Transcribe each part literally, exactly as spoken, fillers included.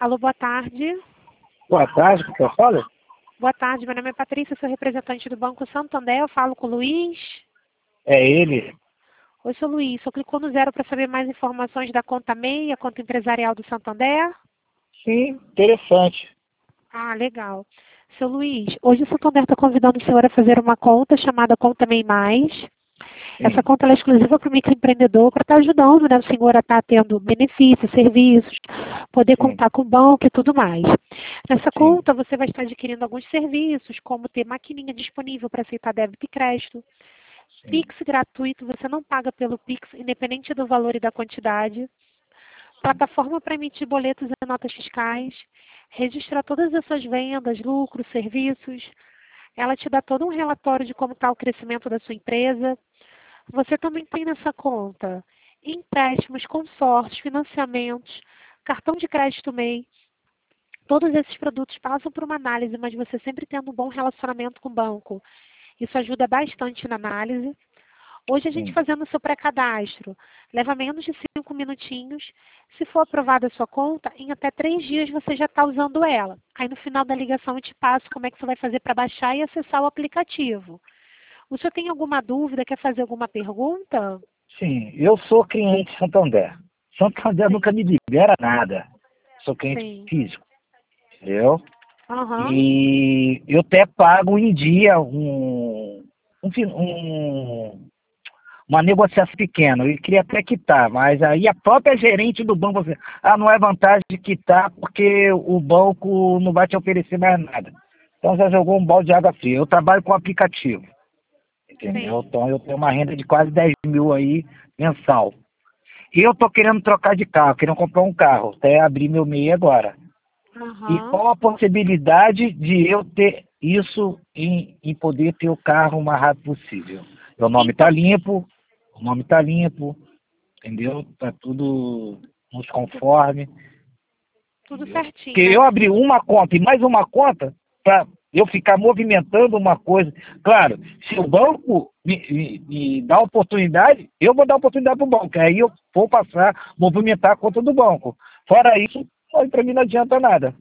Alô, boa tarde. Boa tarde, o que eu falo? Boa tarde, meu nome é Patrícia, sou representante do Banco Santander, eu falo com o Luiz. É ele? Oi, sou Luiz, só clicou no zero para saber mais informações da conta M E I, a conta empresarial do Santander? Sim, interessante. Ah, legal. Seu Luiz, hoje o Santander está convidando o senhor a fazer uma conta chamada Conta M E I Mais. Essa Sim, conta ela é exclusiva para o microempreendedor, para estar ajudando, né, o senhor a estar tendo benefícios, serviços, poder sim, contar com o banco e tudo mais. Nessa sim, conta você vai estar adquirindo alguns serviços, como ter maquininha disponível para aceitar débito e crédito, sim, Pix gratuito, você não paga pelo Pix, independente do valor e da quantidade, plataforma para emitir boletos e notas fiscais, registrar todas as suas vendas, lucros, serviços. Ela te dá todo um relatório de como está o crescimento da sua empresa. Você também tem nessa conta empréstimos, consórcios, financiamentos, cartão de crédito M E I. Todos esses produtos passam por uma análise, mas você sempre tendo um bom relacionamento com o banco. Isso ajuda bastante na análise. Hoje a gente sim. fazendo o seu pré-cadastro, leva menos de cinco minutinhos. Se for aprovada a sua conta, em até três dias você já está usando ela. Aí no final da ligação eu te passo como é que você vai fazer para baixar e acessar o aplicativo. O senhor tem alguma dúvida, quer fazer alguma pergunta? Sim, eu sou cliente Santander. Santander nunca Sim, me libera nada. Sou cliente sim. físico, entendeu? Aham. E eu até pago em dia um, um, fi- um- uma negociação pequena. Eu queria até quitar, mas aí a própria gerente do banco, assim, ah, não é vantagem de quitar porque o banco não vai te oferecer mais nada. Então já jogou um balde de água fria. Eu trabalho com aplicativo. Entendeu? Sim. Então eu tenho uma renda de quase dez mil aí mensal. E eu tô querendo trocar de carro, querendo comprar um carro, até abrir meu M E I agora. E Aham. qual a possibilidade de eu ter isso em, em poder ter o carro o mais rápido possível? Meu nome tá Então, limpo, o nome tá limpo, entendeu? Tá tudo nos tu- conforme. tudo Entendeu? Porque certinho, né? eu abri uma conta e mais uma conta para eu ficar movimentando uma coisa. Claro, se o banco me, me, me dá oportunidade, eu vou dar oportunidade para o banco. Aí eu vou passar a movimentar a conta do banco. Fora isso, para mim não adianta nada.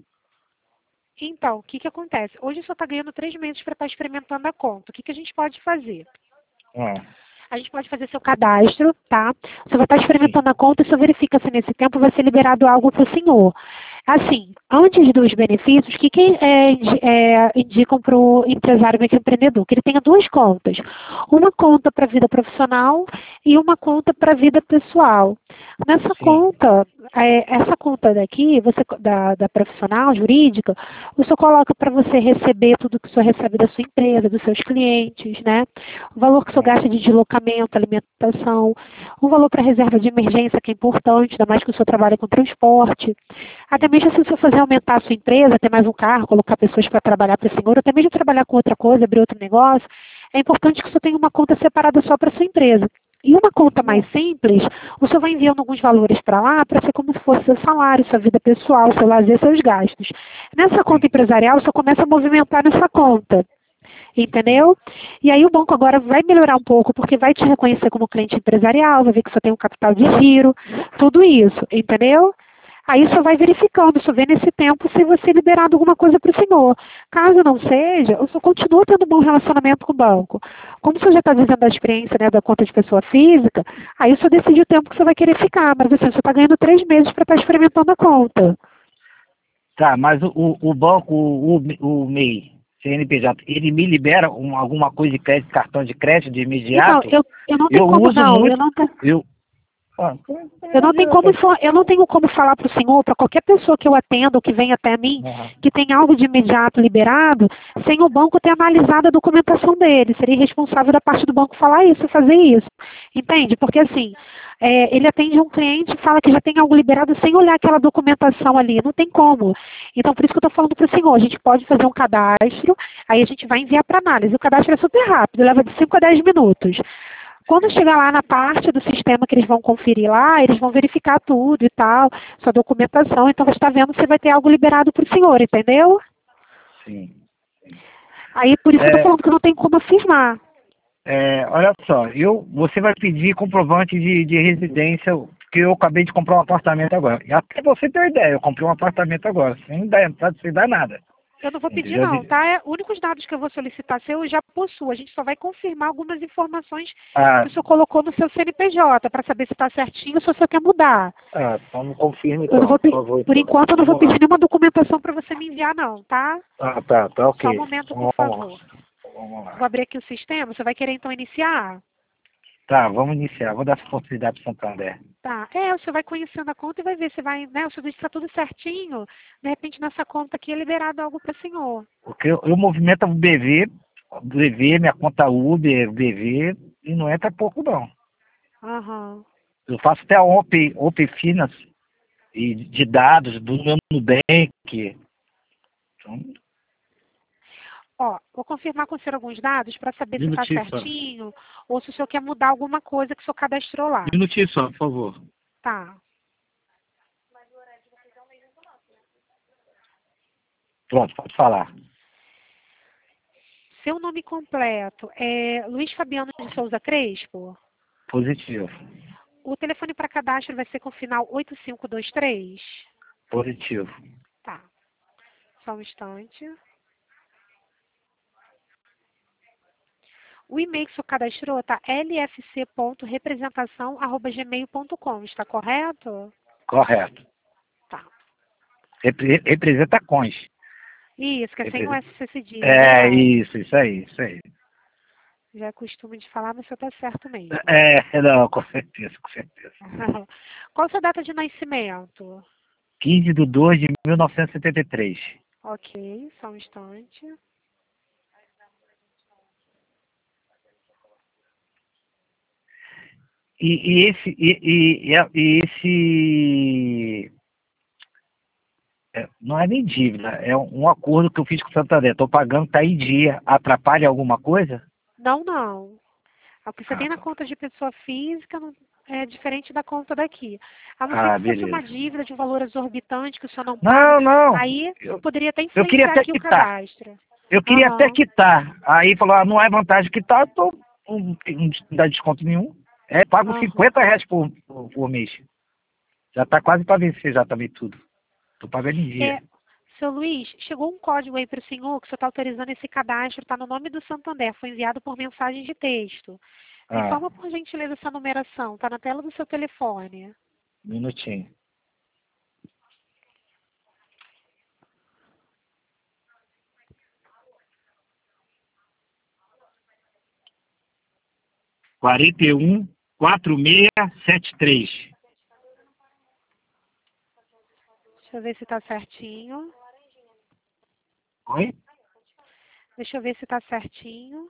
Então, o que, que acontece? Hoje o senhor está ganhando três meses para estar experimentando a conta. O que, que a gente pode fazer? Ah, A gente pode fazer seu cadastro, tá? Você vai estar sim, experimentando a conta e só verifica se nesse tempo vai ser liberado algo para o senhor. Assim, antes dos benefícios, o que, que é, indi- é, indicam para o empresário microempreendedor? Que ele tenha duas contas. Uma conta para a vida profissional e uma conta para a vida pessoal. Nessa sim, conta, é, essa conta daqui, você, da, da profissional, jurídica, o senhor coloca para você receber tudo que o senhor recebe da sua empresa, dos seus clientes, né? O valor que o senhor ah, gasta de deslocamento, alimentação, um valor para reserva de emergência, que é importante, ainda mais que o senhor trabalha com transporte. Até sim, mesmo se o senhor fazer aumentar a sua empresa, ter mais um carro, colocar pessoas para trabalhar para o senhor, até mesmo trabalhar com outra coisa, abrir outro negócio, é importante que o senhor tenha uma conta separada só para a sua empresa. E uma conta mais ah, simples, o senhor vai enviando alguns valores para lá para ser como se fosse seu salário, sua vida pessoal, seu lazer, seus gastos. Nessa conta sim, empresarial, o senhor começa a movimentar nessa conta. sim, Entendeu? E aí o banco agora vai melhorar um pouco, porque vai te reconhecer como cliente empresarial, vai ver que você tem um capital de giro, tudo isso, entendeu? Aí só vai verificando, só vê nesse tempo se você é liberado alguma coisa para o senhor. Caso não seja, o senhor continua tendo um bom relacionamento com o banco. Como o senhor já está dizendo da experiência, né, da conta de pessoa física, aí o senhor decide o tempo que você vai querer ficar. Mas assim, o senhor está ganhando três meses para estar experimentando a conta. tá, mas o, o o banco, o, o M E I, C N P J, ele me libera um- alguma coisa de crédito, cartão de crédito de Então, imediato? eu, eu não tenho Eu como, uso não, eu muito, não tenho. eu, ah, então Eu não não tenho como, adianta. infor- eu não tenho como falar para o senhor, para qualquer pessoa que eu atendo, que vem até mim, Ah, que tem algo de imediato liberado, sem o banco ter analisado a documentação dele. Seria irresponsável da parte do banco falar isso, fazer isso. Entende? Porque assim, é, ele atende um cliente e fala que já tem algo liberado sem olhar aquela documentação ali. Não tem como. Então, por isso que eu estou falando para o senhor, a gente pode fazer um cadastro, aí a gente vai enviar para análise. O cadastro é super rápido, leva de cinco a dez minutos. Quando sim, chegar lá na parte do sistema que eles vão conferir lá, eles vão verificar tudo e tal, sua documentação, então você está vendo se vai ter algo liberado para o senhor, entendeu? sim, sim. Aí por isso que eu estou É, falando que não tem como afirmar. é, olha só, eu, você vai pedir comprovante de, de residência porque eu acabei de comprar um apartamento agora. E até você ter ideia, eu comprei um apartamento agora, sem dar entrada, sem dar nada. Eu não vou pedir Entendeu? não, tá? É, únicos dados que eu vou solicitar seu eu já possuo. A gente só vai confirmar algumas informações Ah, que o senhor colocou no seu C N P J para saber se está certinho ou se o senhor quer mudar. ah, então me confirme Eu não então, vou por pe- favor. Por Então. enquanto eu não vou Vamos lá. pedir nenhuma documentação para você me enviar não, tá? Ah, tá, tá Só um ok. momento, por Vamos lá. favor. Vamos lá. Vou abrir aqui o sistema. Você vai querer então iniciar? Tá, vamos iniciar. Vou dar essa oportunidade para Santander. Tá. É, você vai conhecendo a conta e vai ver se vai, né? O seu está tudo certinho. De repente nessa conta aqui é liberado algo para o senhor. Porque eu, eu movimento o B V, B V, minha conta Uber, B V, e não entra pouco não. Aham. Eu faço até a Open, Open Finance e de dados do meu Nubank. Então, Ó, vou confirmar com o senhor alguns dados para saber se está minutinho só. certinho ou se o senhor quer mudar alguma coisa que o senhor cadastrou lá. Minutinho só, por favor. Tá. Pronto, pode falar. Seu nome completo é Luiz Fabiano de Souza Crespo? Positivo. O telefone para cadastro vai ser com o final oito cinco dois três? Positivo. Tá. Só um instante. O e-mail que o senhor cadastrou está l f c ponto representação arroba gmail ponto com, está correto? Correto. Tá. Repre- representa cons. Isso, que é sem o Representa- S C cedilha, É, verdade. isso, isso aí, isso aí. Já é costume de falar, mas o senhor está certo mesmo. É, não, com certeza, com certeza. Qual a sua data de nascimento? quinze de dois de mil novecentos e setenta e três. Ok, só um instante. E, e esse, e, e, e- e esse é, não é nem dívida, é um, um acordo que eu fiz com o Santander. Estou pagando, está em dia. Atrapalha alguma coisa? Não, não. O que você Ah, tem na tá. conta de pessoa física não- é diferente da conta daqui. A não ser Ah, que fosse uma beleza. dívida de um valor exorbitante que o senhor não paga, Não, não. aí Eu, poderia até eu queria influenciar até aqui o quitar. cadastro. Eu queria até Aham, quitar. Aí falou, ah, não é vantagem quitar, tô, não, não dá desconto nenhum. É, pago aham. cinquenta reais por, por, por mês. Já está quase para vencer já também tudo. Tô pagando em dia. É, seu Luiz, chegou um código aí para o senhor que o senhor está autorizando esse cadastro, está no nome do Santander, foi enviado por mensagem de texto. Me Ah, informa por gentileza essa numeração, está na tela do seu telefone. um minutinho. quarenta e um, quarenta e seis, setenta e três. Deixa eu ver se está certinho. Oi? Deixa eu ver se está certinho.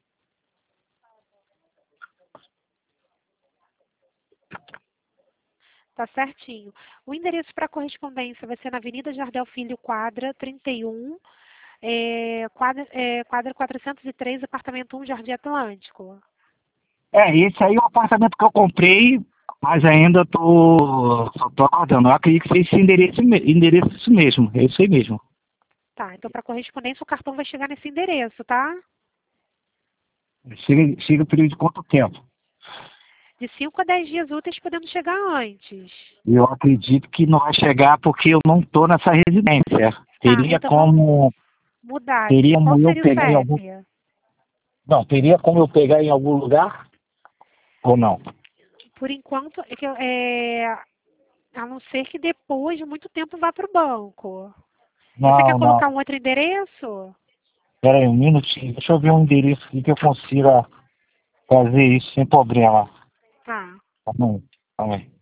Tá certinho. O endereço para correspondência vai ser na Avenida Jardel Filho, quadra trinta e um, é, quadra, é, quadra quatrocentos e três, apartamento um, Jardim Atlântico. É, esse aí é o apartamento que eu comprei, mas ainda tô, só tô aguardando. Eu acredito que seja esse endereço, me- endereço isso mesmo, é isso aí mesmo. Tá, então para correspondência o cartão vai chegar nesse endereço, tá? Chega, chega o período de quanto tempo? De cinco a dez dias úteis, podendo chegar antes. Eu acredito que não vai chegar porque eu não tô nessa residência. Tá, Teria então vamos como, mudar teria aqui. Qual como eu seria o pegar em algum, C E P? não, teria como eu pegar em algum lugar ou não? Por enquanto, é que eu- é, a não ser que depois de muito tempo vá para o banco. E você quer Não, não. colocar um outro endereço? Espera aí um minutinho. Deixa eu ver um endereço aqui que eu consiga fazer isso sem problema. Tá, Calma aí. Calma aí.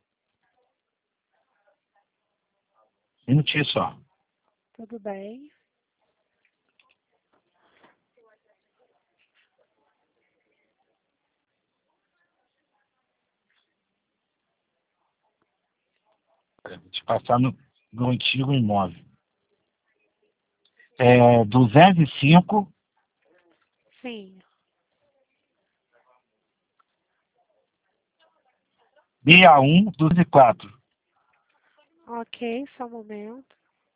Um minutinho só. tudo bem. Vou te passar no, no antigo imóvel. É duzentos e cinco, Sim. sessenta e um, duzentos e quatro. Ok, só um momento.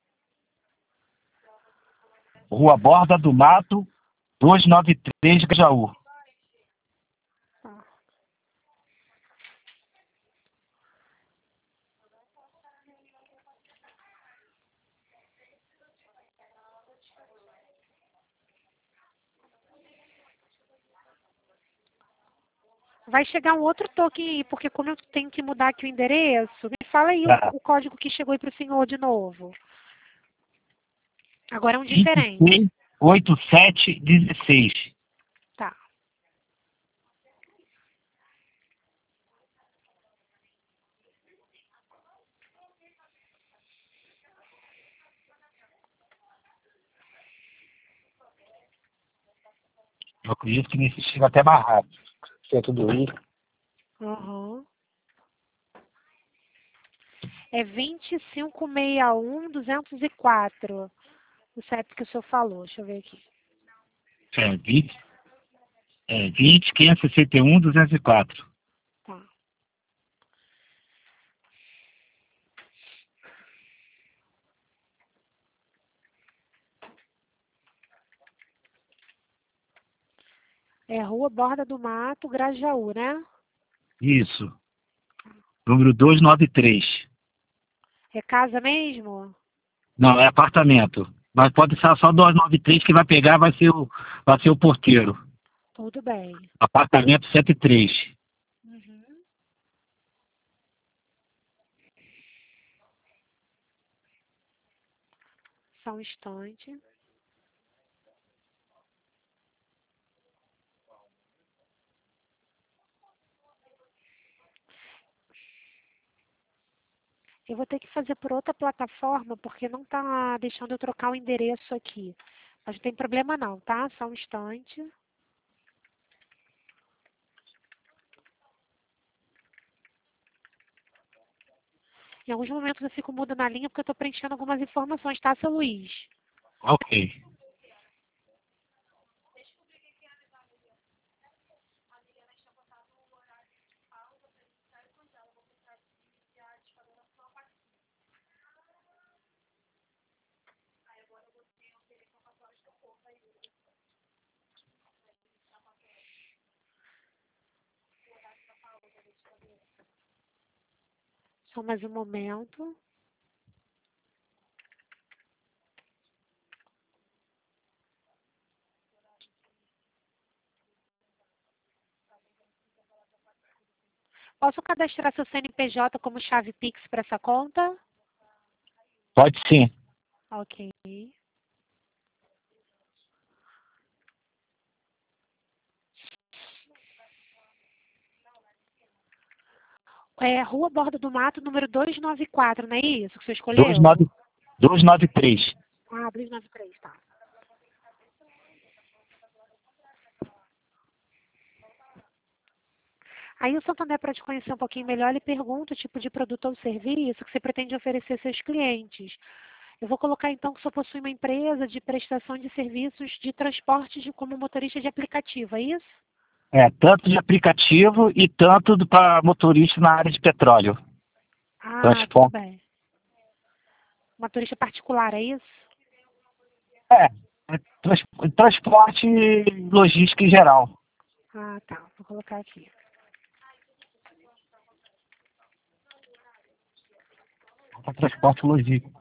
Rua Borda do Mato, duzentos e noventa e três, Grajaú. Tá. Vai chegar um outro token aí, porque como eu tenho que mudar aqui o endereço, me fala aí Tá. o, o código que chegou aí para o senhor de novo. Agora é um vinte e diferente. seis, oitenta e sete, dezesseis. Tá. Eu acredito que nesse chega até mais rápido. Se é tudo isso. Uhum. É vinte e cinco sessenta e um, duzentos e quatro. O C E P que o senhor falou. Deixa eu ver aqui. É, vinte, é, vinte, quinhentos e sessenta e um, duzentos e quatro. Tá. É Rua Borda do Mato, Grajaú, né? Isso. Número duzentos e noventa e três. É casa mesmo? Não, é apartamento. Mas pode ser só duzentos e noventa e três que vai pegar, vai ser o, vai ser o porteiro. Tudo bem. Apartamento cento e três. Uhum. Só um instante. Eu vou ter que fazer por outra plataforma, porque não está deixando eu trocar o endereço aqui. Mas não tem problema não, tá? Só um instante. Em alguns momentos eu fico muda na linha porque eu estou preenchendo algumas informações, tá, seu Luiz? Ok. Só mais um momento. Posso cadastrar seu C N P J como chave Pix para essa conta? Pode sim. Ok. É Rua Borda do Mato, número duzentos e noventa e quatro, não é isso que você escolheu? duzentos e noventa e três. Ah, duzentos e noventa e três, tá. Aí o Santander, para te conhecer um pouquinho melhor, ele pergunta o tipo de produto ou serviço que você pretende oferecer aos seus clientes. Eu vou colocar então que o senhor possui uma empresa de prestação de serviços de transporte de, como motorista de aplicativo, é isso? É, tanto de aplicativo e tanto para motorista na área de petróleo. Ah, tudo Transporte. bem. Motorista particular, é isso? É, é trans, transporte e logística em geral. Ah, tá. Vou colocar aqui. Transporte e logística.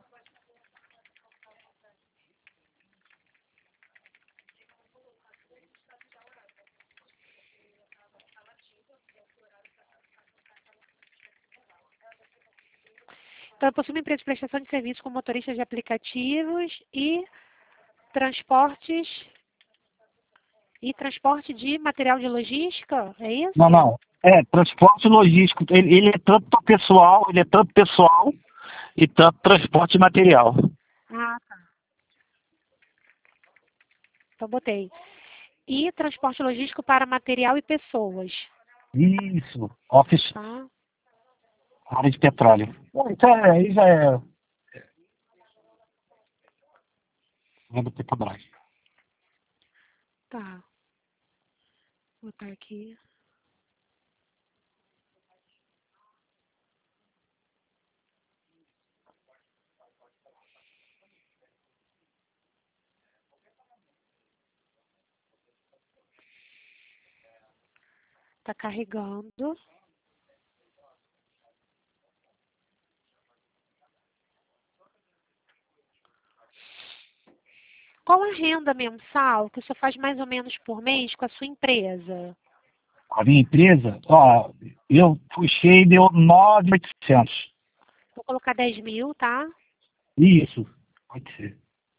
Então, eu possuo uma empresa de prestação de serviços com motoristas de aplicativos e transportes e transporte de material de logística, é Não, isso? não. É, transporte logístico. Ele, ele é tanto pessoal, ele é tanto pessoal e tanto transporte de material. Ah, tá. Então, botei. E transporte logístico para material e pessoas, Isso. Office, tá? área de petróleo. Bom, isso é, aí já é. É do Petrobras. Tá. Vou botar aqui. Tá carregando. Qual a renda mensal que o senhor faz mais ou menos por mês com a sua empresa? A minha empresa, ó, eu puxei e deu nove mil e oitocentos. Vou colocar dez mil, tá? Isso, pode ser.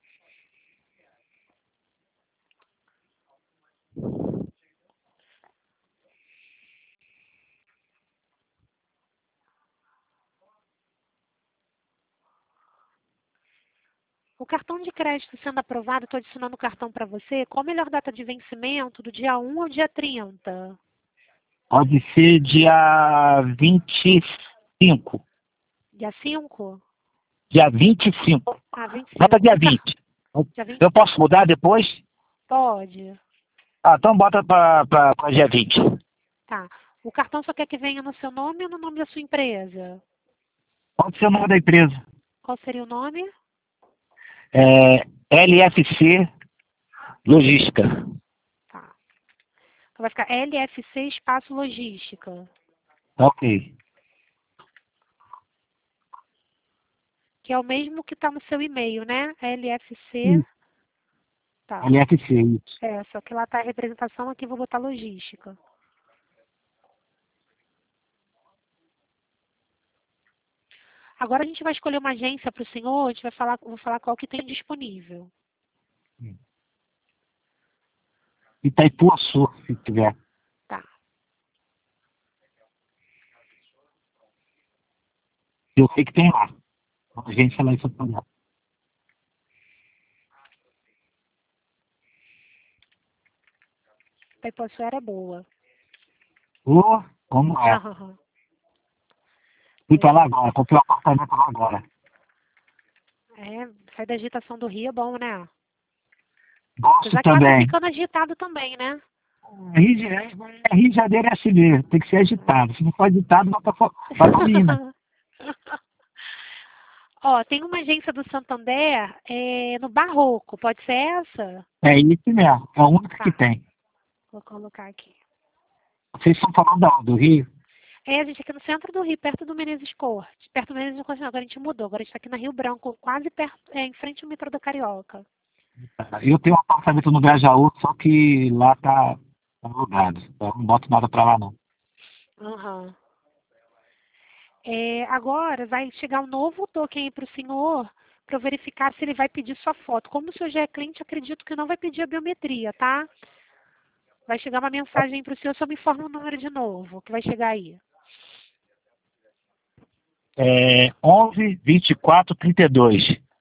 O cartão de crédito sendo aprovado, estou adicionando o cartão para você. Qual a melhor data de vencimento? Do dia um ao dia trinta? Pode ser dia vinte e cinco. Dia cinco? Dia vinte e cinco. Ah, vinte e Bota cinco. dia O car... vinte. Dia vinte Eu posso mudar depois? Pode. Ah, então bota para dia vinte. Tá. O cartão só quer que venha no seu nome ou no nome da sua empresa? Pode ser o nome da empresa. Qual seria o nome? É L F C Logística. Tá. Então vai ficar L F C Espaço Logística, Ok. que é o mesmo que está no seu e-mail, né? L F C. Isso. Tá. L F C, isso. É, só que lá está a representação, aqui eu vou botar logística. Agora a gente vai escolher uma agência para o senhor, a gente vai falar, vou falar qual que tem disponível. Itaipuaçu, se tiver. Tá. Eu sei que tem lá. A gente lá em São Paulo. Itaipuaçu era boa. Ô, como é? Fui pra lá agora, comprei um apartamento lá agora. É, sair da agitação do Rio é bom, né? Gosto Apesar que lá tá também. ficando agitado também, né? Rio de Janeiro, Rio de Janeiro é assim mesmo, tem que ser agitado. Se não for agitado, vai pra, fo- vai pra Minas. Ó, tem uma agência do Santander é, no Barroco, pode ser essa? É isso mesmo, é a única que Tá, tem. vou colocar aqui. Vocês estão falando da, do Rio? É, a gente aqui no centro do Rio, perto do Menezes Corte. Perto do Menezes Corte, não, agora a gente mudou. Agora a gente tá aqui na Rio Branco, quase perto, é, em frente ao metrô da Carioca. Eu tenho um apartamento no Grajaú, só que lá tá alugado. Eu não boto nada pra lá, não. Aham. É, agora vai chegar um novo token aí para o senhor para eu verificar se ele vai pedir sua foto. Como o senhor já é cliente, acredito que não vai pedir a biometria, tá? Vai chegar uma mensagem para o senhor, só me informa o número de novo, que vai chegar aí. É onze, vinte e quatro, trinta e dois.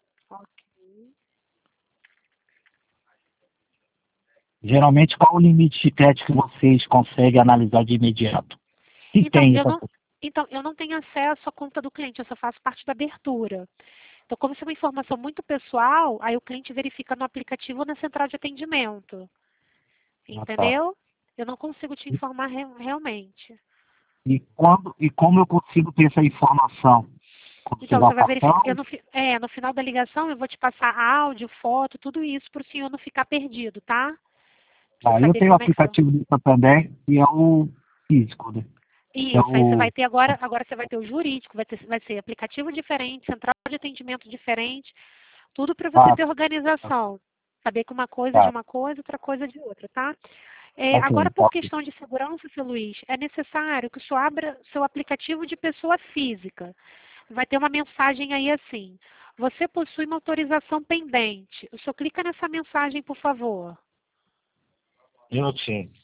Geralmente, qual o limite de crédito que vocês conseguem analisar de imediato? Se Então, tem eu essa não, então, eu não tenho acesso à conta do cliente, eu só faço parte da abertura. Então, como isso é uma informação muito pessoal, aí o cliente verifica no aplicativo ou na central de atendimento. Ah, tá. Entendeu? Eu não consigo te informar re realmente. E, quando, e como eu consigo ter essa informação? Quando Então, chegar você o vai verificar. cartão? Eu no, fi- é, no final da ligação, eu vou te passar áudio, foto, tudo isso para o senhor não ficar perdido, tá? Pra você Ah, eu saber tenho o como é que foi. aplicativo do Santander, que é o físico, né? É Isso, aí você o... vai ter agora, agora você vai ter o jurídico, vai, ter, vai ser aplicativo diferente, central de atendimento diferente, tudo para você Ah, ter organização. Saber que uma coisa é de tá. uma coisa, outra coisa é de outra, tá? É, Ok, agora, por tá. questão de segurança, seu Luiz, é necessário que o senhor abra seu aplicativo de pessoa física. Vai ter uma mensagem aí assim: você possui uma autorização pendente. O senhor clica nessa mensagem, por favor. Minutinho.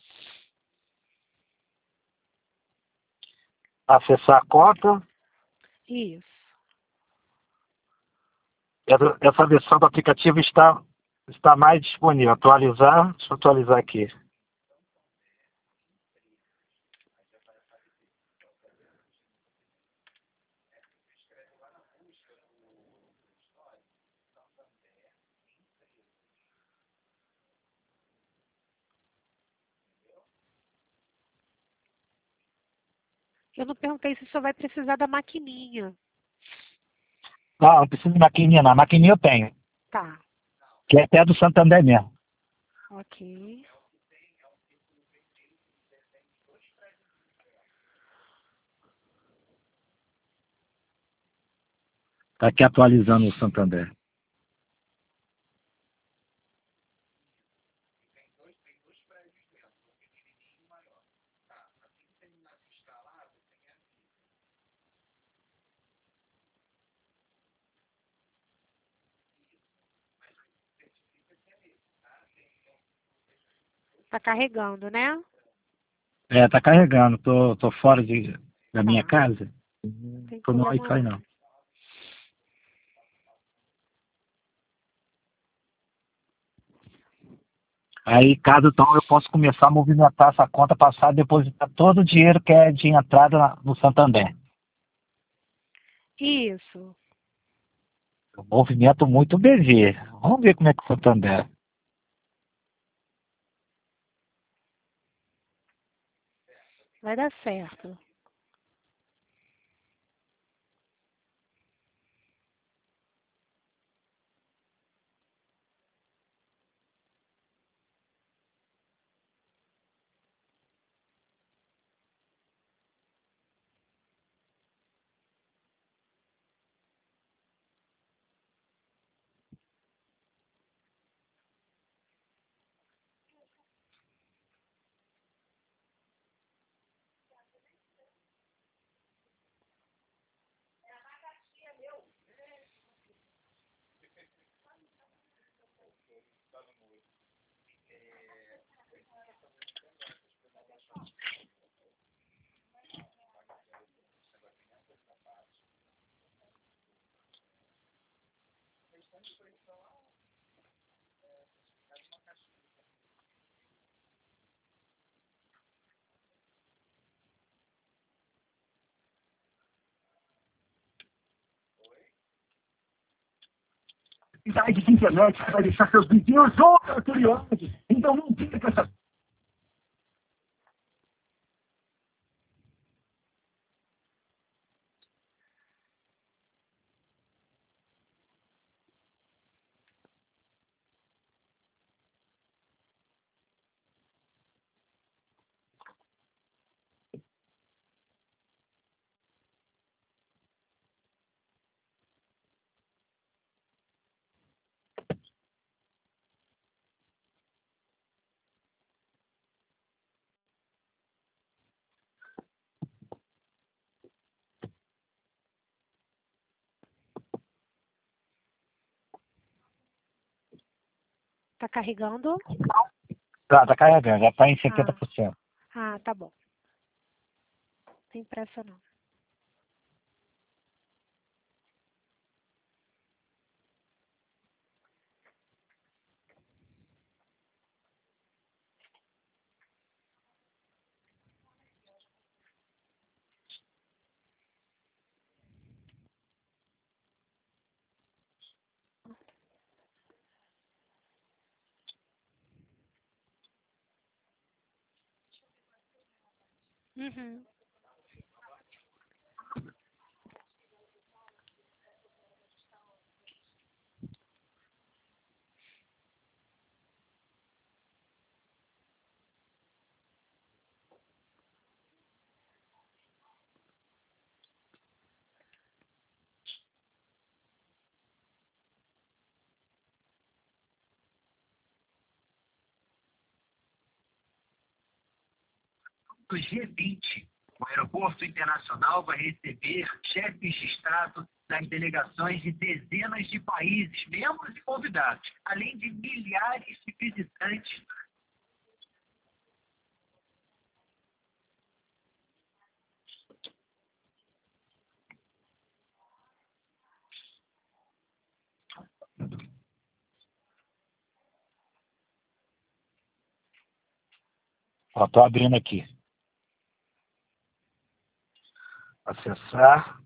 Acessar a conta. Isso. Essa essa versão do aplicativo está, está mais disponível. Atualizar. Deixa eu atualizar aqui. Eu não perguntei se o senhor vai precisar da maquininha. Não, não preciso de maquininha, não. A maquininha eu tenho. Tá, Que é até do Santander mesmo. ok. Está aqui atualizando o Santander. Tá carregando, né? É, tá carregando. Tô, tô fora de, da minha Tá. casa. Não tem Tô no problema Wi-Fi, não. não. Aí, caso então, eu posso começar a movimentar essa conta, passar a depositar todo o dinheiro que é de entrada na- no Santander. Isso. Eu movimento muito o B V. Vamos ver como é que o Santander. Vai dar certo. Cidade de internet vai deixar seus vizinhos loucos, curiosos. Então não fica com essa. Tá carregando? Tá, tá carregando, já tá em setenta Ah, por cento. ah, tá bom. Não tem pressa não. Uhum. Do G vinte, o aeroporto internacional vai receber chefes de Estado das delegações de dezenas de países, membros e convidados, além de milhares de visitantes. Ó, tô abrindo aqui. Acessar.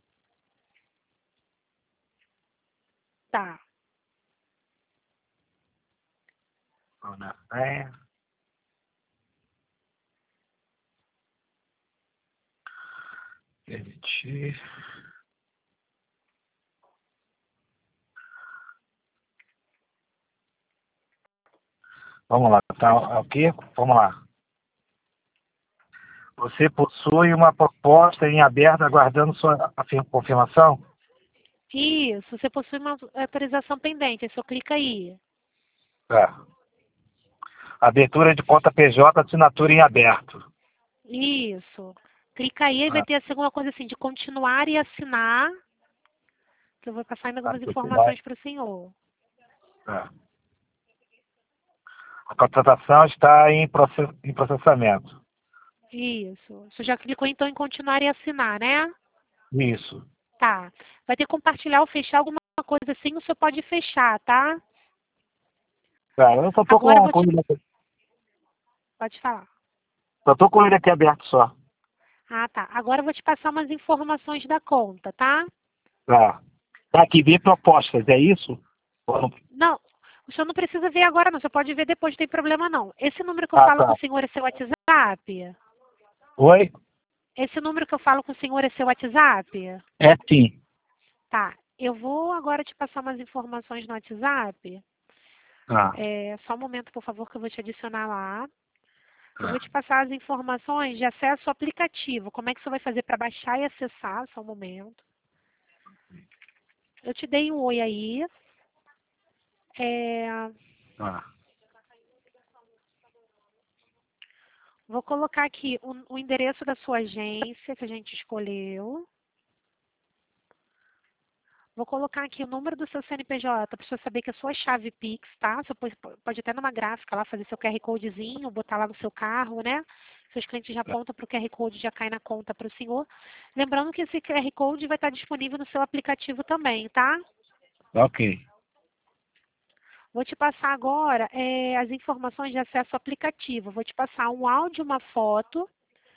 Tá. Vou na senha. Permitir. Vamos lá, tá ok? Vamos lá. Você possui uma proposta em aberto aguardando sua afir- confirmação? Isso. Você possui uma autorização pendente. Aí só clica aí. Tá. Abertura de conta P J, assinatura em aberto. Isso. Clica aí e vai Ah, ter a segunda coisa assim, de continuar e assinar. Que eu vou passar ainda tá, algumas continuar. informações para o senhor. Tá. A contratação está em, process, em processamento. Isso. Você já clicou então em continuar e assinar, né? Isso. Tá. Vai ter que compartilhar ou fechar alguma coisa assim, o senhor pode fechar, tá? Tá, eu só tô Agora eu com, vou com te... ele aqui. Pode falar. Só tô com ele aqui aberto só. Ah, tá. Agora eu vou te passar umas informações da conta, tá? Tá. Tá aqui, ver propostas, é isso? Ou não- Não, o senhor não precisa ver agora não, você pode ver depois, não tem problema não. Esse número que eu Ah, falo com tá. o senhor é seu WhatsApp? Oi? Esse número que eu falo com o senhor é seu WhatsApp? É sim. Tá. Eu vou agora te passar umas informações no WhatsApp. Ah, É, só um momento, por favor, que eu vou te adicionar lá. Eu vou ah. te passar as informações de acesso ao aplicativo. Como é que você vai fazer para baixar e acessar? Só um momento. Eu te dei um oi aí. É, Ah. vou colocar aqui o, o endereço da sua agência que a gente escolheu. Vou colocar aqui o número do seu C N P J para você saber que é a sua chave Pix, tá? Você pode, pode até numa gráfica lá fazer seu Q R Codezinho, botar lá no seu carro, né? Seus clientes já apontam para o Q R Code, já cai na conta para o senhor. Lembrando que esse Q R Code vai estar disponível no seu aplicativo também, tá? Ok. Vou te passar agora é, as informações de acesso ao aplicativo. Vou te passar um áudio, uma foto,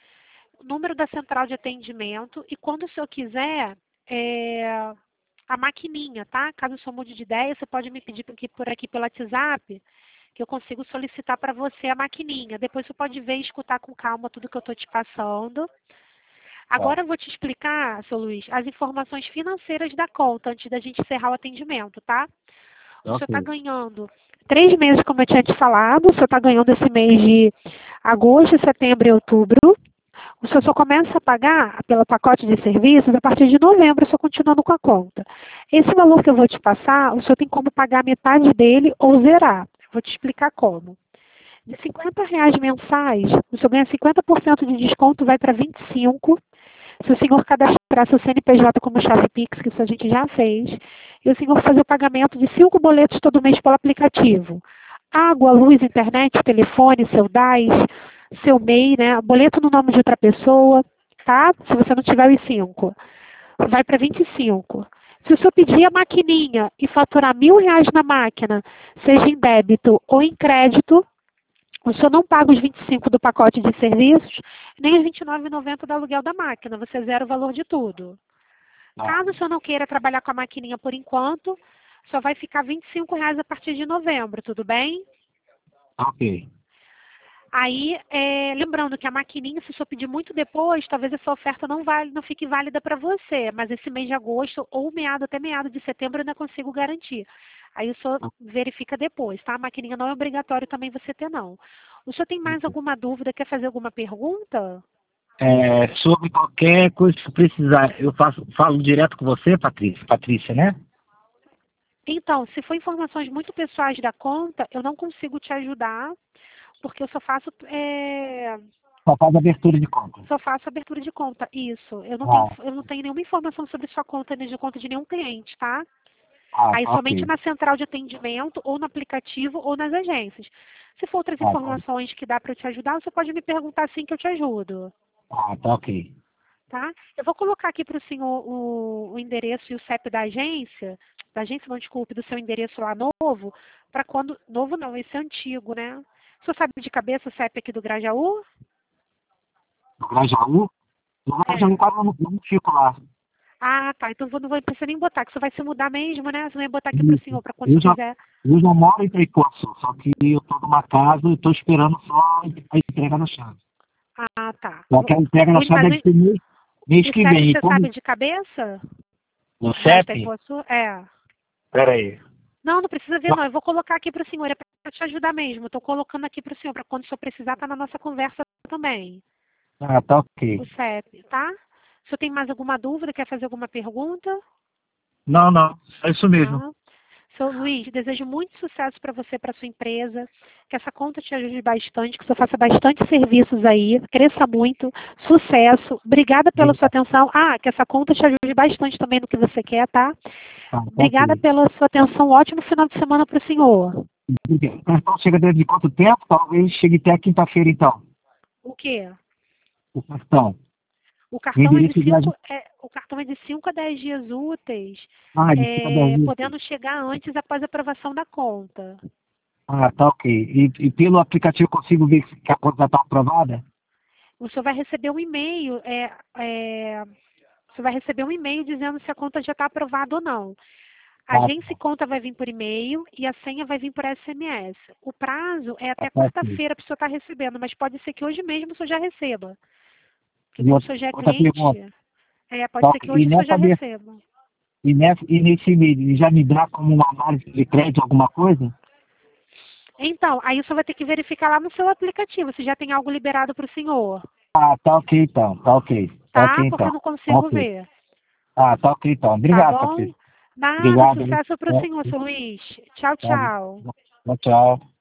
o número da central de atendimento e quando o senhor quiser, é, a maquininha, tá? Caso o senhor mude de ideia, você pode me pedir aqui, por aqui pelo WhatsApp, que eu consigo solicitar para você a maquininha. Depois você pode ver e escutar com calma tudo que eu estou te passando. Tá. Agora eu vou te explicar, seu Luiz, as informações financeiras da conta, antes da gente encerrar o atendimento, tá? O senhor está Ok. ganhando três meses, como eu tinha te falado. O senhor está ganhando esse mês de agosto, setembro e outubro. O senhor só começa a pagar pelo pacote de serviços a partir de novembro, o senhor continuando com a conta. Esse valor que eu vou te passar, o senhor tem como pagar metade dele ou zerar. Eu vou te explicar como. De cinquenta reais mensais, o senhor ganha cinquenta por cento de desconto, vai para vinte e cinco por cento. Se o senhor cadastrar seu C N P J como chave Pix, que isso a gente já fez, e o senhor fazer o pagamento de cinco boletos todo mês pelo aplicativo. Água, luz, internet, telefone, seu D A S, seu M E I, né? Boleto no nome de outra pessoa, tá? Se você não tiver os cinco. Vai para vinte e cinco. Se o senhor pedir a maquininha e faturar mil reais na máquina, seja em débito ou em crédito, o senhor não paga os vinte e cinco do pacote de serviços, nem os vinte e nove reais e noventa centavos do aluguel da máquina. Você zera o valor de tudo. Tá. Caso o senhor não queira trabalhar com a maquininha por enquanto, só vai ficar vinte e cinco reais a partir de novembro, tudo bem? Ok. Aí, é, lembrando que a maquininha, se o senhor pedir muito depois, talvez essa oferta não, vale, não fique válida para você. Mas esse mês de agosto ou meado até meado de setembro eu ainda consigo garantir. Aí o senhor verifica depois, tá? A maquininha não é obrigatório também você ter, não. O senhor tem mais alguma dúvida? Quer fazer alguma pergunta? É, sobre qualquer coisa que precisar, eu faço, falo direto com você, Patrícia, Patrícia, né? Então, se for informações muito pessoais da conta, eu não consigo te ajudar, porque eu só faço, é, Só faz abertura de conta. só faço abertura de conta. Isso. Eu não tenho, Ah, eu não tenho nenhuma informação sobre sua conta, nem de conta de nenhum cliente, tá? ah, Aí somente ok. na central de atendimento, ou no aplicativo, ou nas agências. Se for outras Ah, tá. informações que dá para eu te ajudar, você pode me perguntar assim que eu te ajudo. Ah, tá ok. Tá? Eu vou colocar aqui para o senhor o, o endereço e o C E P da agência, da agência, não, desculpe, do seu endereço lá novo, para quando. Novo não, esse é antigo, né? O senhor sabe de cabeça o C E P aqui do Grajaú? No Grajaú? No É. Grajaú quase não, não fico lá. Ah, tá. Então eu não vou precisar nem botar, que você vai se mudar mesmo, né? Você vai botar aqui para o Isso. senhor, para quando Eu você já, quiser. eu já moro em Traipoçu, só que eu tô numa casa e tô esperando só a entrega da chave. Ah, tá. Só que a entrega da O, chave mas deve ser mês, mês o, o que C E P vem. E você sabe como de cabeça? no Lá de C E P? Itaipuaçu? É. Peraí. Não, não precisa ver, não. Eu vou colocar aqui para o senhor, é para te ajudar mesmo. Estou colocando aqui para o senhor, para quando o senhor precisar, tá na nossa conversa também. Ah, tá O ok. C E P, tá? O senhor tem mais alguma dúvida? Quer fazer alguma pergunta? Não, não. É isso mesmo. Não? Seu Luiz, desejo muito sucesso para você, para sua empresa, que essa conta te ajude bastante, que o senhor faça bastante serviços aí, cresça muito, sucesso. Obrigada pela sua atenção. Ah, que essa conta te ajude bastante também no que você quer, tá? Ah, tá Obrigada ok. pela sua atenção. Ótimo final de semana para o senhor. O cartão chega dentro de quanto tempo? Talvez chegue até quinta-feira, então. O quê? O cartão. O O cartão é de endereço de cinco é, o cartão é de cinco a dez dias úteis, Ah, de cinco a dez é, dias. podendo chegar antes após a aprovação da conta. Ah, tá ok. E, e pelo aplicativo eu consigo ver que a conta já está aprovada? O senhor vai receber um e-mail, é, é, você vai receber um e-mail dizendo se a conta já está aprovada ou não. A Ah, agência e conta vai vir por e-mail e a senha vai vir por S M S. O prazo é tá, até tá ok. quarta-feira para o senhor estar recebendo, mas pode ser que hoje mesmo o senhor já receba. Porque E como o outra, senhor já é outra pergunta. cliente, é, pode Tá ser ok. que E hoje o senhor já nessa, de- receba. e, nessa, e nesse e-mail, ele já me dá como uma análise de crédito alguma coisa? Então, aí o senhor vai ter que verificar lá no seu aplicativo se já tem algo liberado para o senhor, Ah, tá ok então. Tá ok. Tá tá? ok Porque então. eu não Tá consigo ok. ver. Ah, tá ok então. Tá Obrigado, bom? Patrícia. Nada, Obrigado. sucesso para o É, senhor, seu Luiz. Tchau, tá, tchau. tchau, tchau.